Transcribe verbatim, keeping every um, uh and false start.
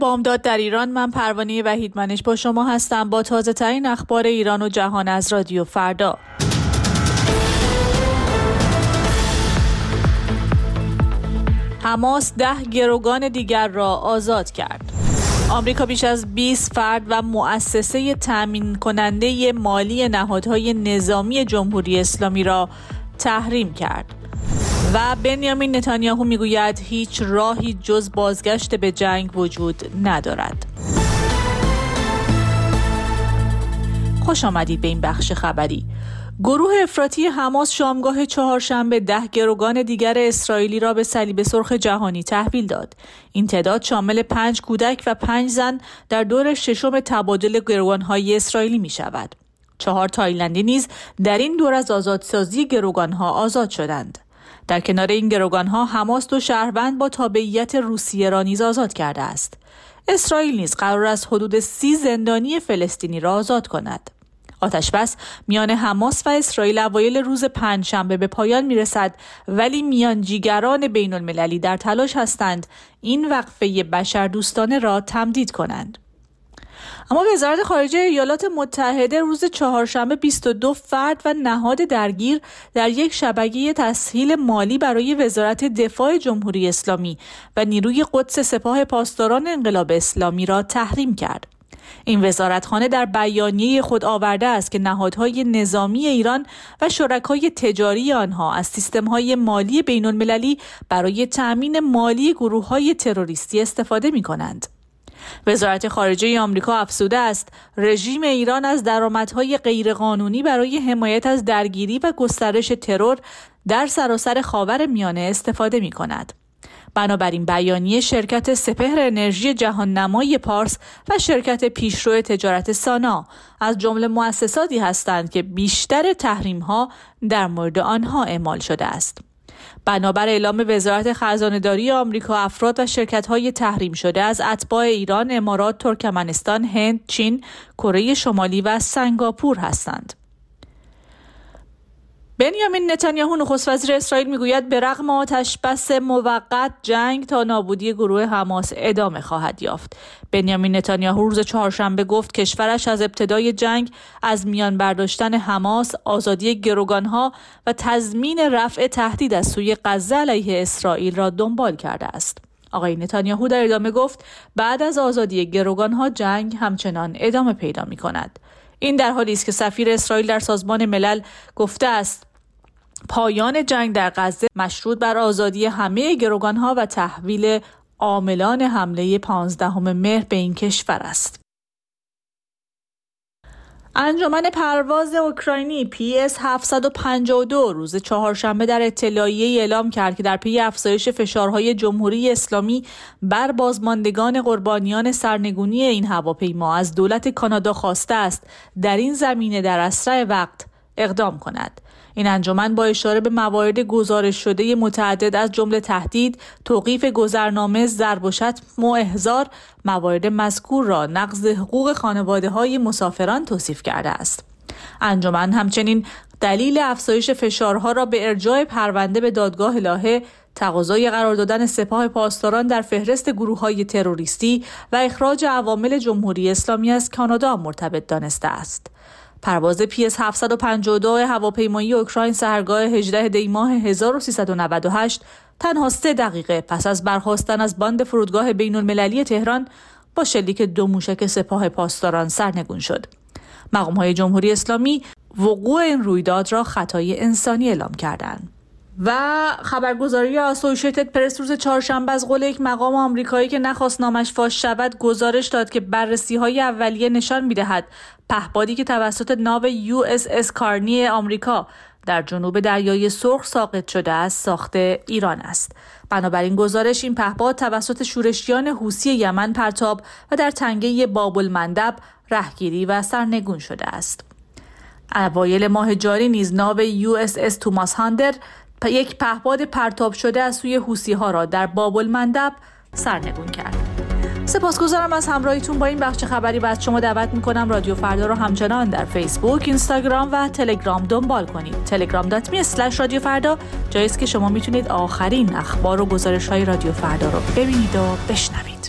بامداد در ایران. من پروانه وحیدمنش با شما هستم با تازه ترین اخبار ایران و جهان از رادیو فردا. حماس ده گروگان دیگر را آزاد کرد. آمریکا بیش از بیست فرد و مؤسسه تامین کننده مالی نهادهای نظامی جمهوری اسلامی را تحریم کرد. و بنیامین نتانیاهو میگوید هیچ راهی جز بازگشت به جنگ وجود ندارد. خوش آمدید به این بخش خبری. گروه افراطی حماس شامگاه چهارشنبه ده گروگان دیگر اسرائیلی را به صلیب سرخ جهانی تحویل داد. این تعداد شامل پنج کودک و پنج زن در دور ششم تبادل گروگان‌های اسرائیلی می شود. چهار تایلندی نیز در این دور از آزادسازی گروگان‌ها آزاد شدند. در کنار این گروگان‌ها حماس دو شهروند با تابعیت روسیه را نیز آزاد کرده است. اسرائیل نیز قرار است حدود سی زندانی فلسطینی را آزاد کند. آتشبس میان حماس و اسرائیل اوایل روز پنجشنبه به پایان میرسد، ولی میانجیگران بین المللی در تلاش هستند این وقفه بشردوستانه را تمدید کنند. اما وزارت خارجه ایالات متحده روز چهارشنبه بیست و دو فرد و نهاد درگیر در یک شبکه تسهیل مالی برای وزارت دفاع جمهوری اسلامی و نیروی قدس سپاه پاسداران انقلاب اسلامی را تحریم کرد. این وزارتخانه در بیانیه خود آورده است که نهادهای نظامی ایران و شرکای تجاری آنها از سیستم‌های مالی بین‌المللی برای تأمین مالی گروه‌های تروریستی استفاده می‌کنند. وزارت خارجه آمریکا افزوده است رژیم ایران از درآمدهای غیرقانونی برای حمایت از درگیری و گسترش ترور در سراسر خاورمیانه استفاده می‌کند. بنابراین بیانیه شرکت سپهر انرژی جهان نمای پارس و شرکت پیشرو تجارت سانا از جمله مؤسساتی هستند که بیشتر تحریم‌ها در مورد آنها اعمال شده است. بنابر اعلام وزارت خزانه‌داری آمریکا، افراد و شرکت‌های تحریم شده از اتباع ایران، امارات، ترکمنستان، هند، چین، کره شمالی و سنگاپور هستند. بنیامین نتانیاهو نخست وزیر اسرائیل میگوید به رغم آتشبس موقت جنگ تا نابودی گروه حماس ادامه خواهد یافت. بنیامین نتانیاهو روز چهارشنبه گفت کشورش از ابتدای جنگ از میان برداشتن حماس، آزادی گروگانها و تضمین رفع تهدید از سوی غزه علیه اسرائیل را دنبال کرده است. آقای نتانیاهو در ادامه گفت بعد از آزادی گروگانها جنگ همچنان ادامه پیدا می کند. این در حالی است که سفیر اسرائیل در سازمان ملل گفته است پایان جنگ در غزه مشروط بر آزادی همه گروگانها و تحویل عاملان حمله پانزدهم مهر به این کشور است. انجمن پرواز اوکراینی پی اس هفتصد و پنجاه و دو روز چهارشنبه در اطلاعیه‌ای اعلام کرد که در پی افزایش فشارهای جمهوری اسلامی بر بازماندگان قربانیان سرنگونی این هواپیما از دولت کانادا خواسته است در این زمینه در اسرع وقت اقدام کند. این انجمن با اشاره به موارد گزارش شده متعدد از جمله تهدید، توقیف گذرنامه، ضرب و شتم و احضار موارد مذکور را نقض حقوق خانواده‌های مسافران توصیف کرده است. انجمن همچنین دلیل افزایش فشارها را به ارجاع پرونده به دادگاه لاهه، تقاضای قرار دادن سپاه پاسداران در فهرست گروه‌های تروریستی و اخراج عوامل جمهوری اسلامی از کانادا مرتبط دانسته است. پرواز پی اس هفتصد و پنجاه و دو هواپیمایی اوکراین سحرگاه هجدهم دی ماه هزار و سیصد و نود و هشت تنها سه دقیقه پس از برخاستن از باند فرودگاه بین‌المللی تهران با شلیک دو موشک سپاه پاسداران سرنگون شد. مقام‌های جمهوری اسلامی وقوع این رویداد را خطای انسانی اعلام کردند. و خبرگزاری اسوسییتد پرس روز چهارشنبه از قول یک مقام آمریکایی که نخواست نامش فاش شود گزارش داد که بررسی‌های اولیه نشان می‌دهد پهپادی که توسط ناو یو اس اس کارنی آمریکا در جنوب دریای سرخ ساقط شده است ساخت ایران است. بنابراین گزارش این پهپاد توسط شورشیان حوثی یمن پرتاب و در تنگه باب المندب رهگیری و سرنگون شده است. اوایل ماه جاری نیز ناو یو اس اس توماس هاندر یک پهپاد پرتاب شده از سوی حوثی‌ها را در باب المندب سرنگون کرد. سپاسگزارم از همراهیتون با این بخش خبری و از شما دعوت میکنم رادیو فردا رو همچنان در فیسبوک، اینستاگرام و تلگرام دنبال کنید. تلگرام دات می اسلش رادیو فردا جایی است که شما میتونید آخرین اخبار و گزارش‌های رادیو فردا رو ببینید و بشنوید.